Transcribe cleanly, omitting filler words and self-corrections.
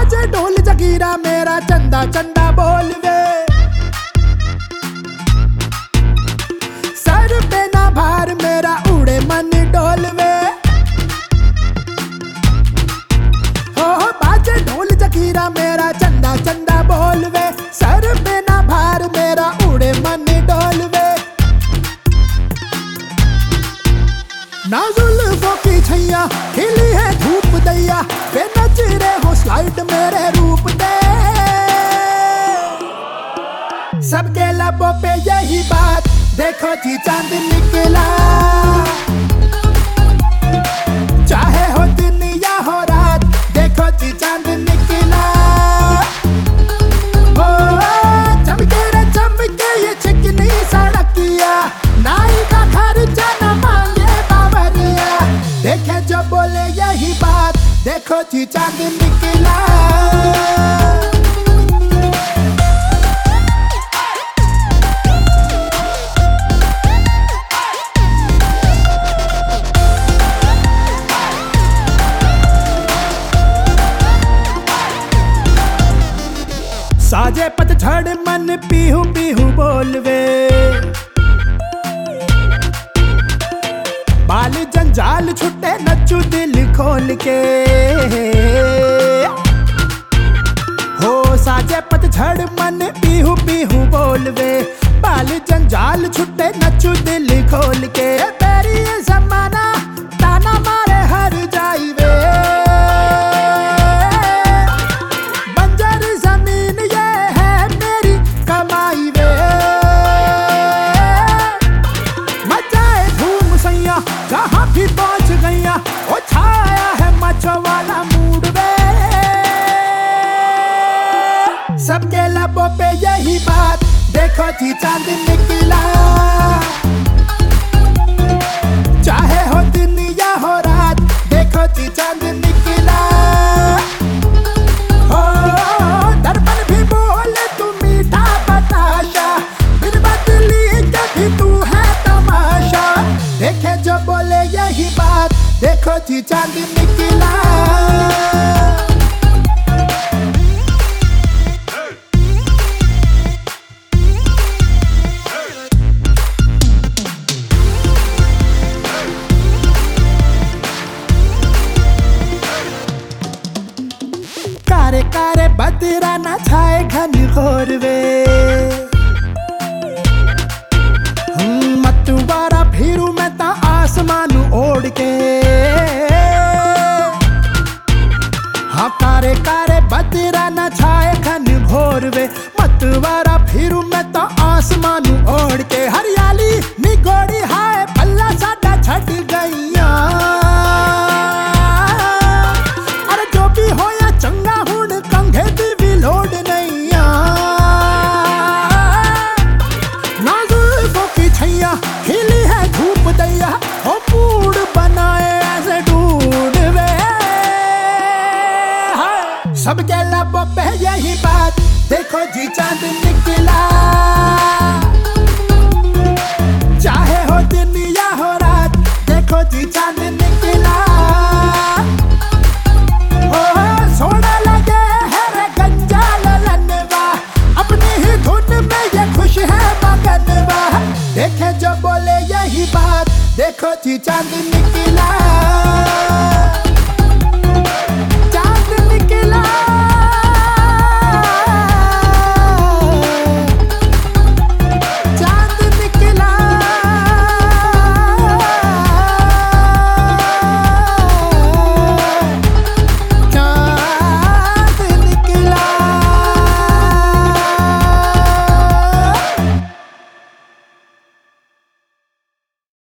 बाजे ढोल जगीरा मेरा चंदा चंदा बोल वे, सर पे ना भार मेरा उड़े मन डोल वे। हो बाजे ढोल जगीरा मेरा चंदा चंदा बोल वे, सर पे ना भार मेरा उड़े मन डोल वे। ना जुल्फों की छैया खिली है धूप दैया, वे नच रहे हो स्लाइड मेरे रूप दे। सबके लबों पे यही बात, देखो जी चांद निकला। चाहे हो दिन या हो रात, देखो जी चांद निकला। ओ चमके रे चमके ये चिकनी सड़किया, नाई का खर्चा न मांगे बावरिया। देखे जो बोले यही बात, देखो जी चांद निकला। साजे पतझड़ मन पीहू पीहू बोलवे, बाल जंजाल छुट्टे नचू दिल खोल के। हो साजे पतझड़ मन पीहू पीहू बोलवे, बाल जंजाल छुट्टे नचू दिल खोल के। तेरी ये जमाना ताना मारे हर जाइवे, जहाँ भी पहुँच गईया वो छाया है मचो वाला मूड वे। सबके लबों पे यही बात, देखो जी चांद निकला। चाहे हो दिन या हो रात, देखो जी चांद निकला। हो दर्पण भी बोले तू मीठा बताशा, फिर बदली के भी तू है तमाशा। देखे जो बोले यही बात, देखो जी चांद निकला। कारे कारे बदरा ना छाए घन घोर वे, मतवारा फिरू मैं ता आसमानू ओढ़ के। हाँ कारे कारे बदरा न छाए घन घोर वे, मतवारा फिरू मैं ता आसमानू ओढ़ के। हरियाली निगोड़ी हाय पल्ला साडा छट गईया, अरे जो भी हो या चंगा हुण कंघे दी भी लोड नैया। नाजुकों की छैया खिली है धूप दैया, हो मूड बनाए ऐसे ढूंढ वे। सबके लबों पे यही बात, देखो जी चांद निकला। चाहे हो दिन या हो रात, देखो जी चांद निकला। ओ सोना लगे है रे गंजा ललनवा, अपनी ही धुन में ये खुश है मगनवा। देखे जो बोले यही बात, देखो जी चांद निकला।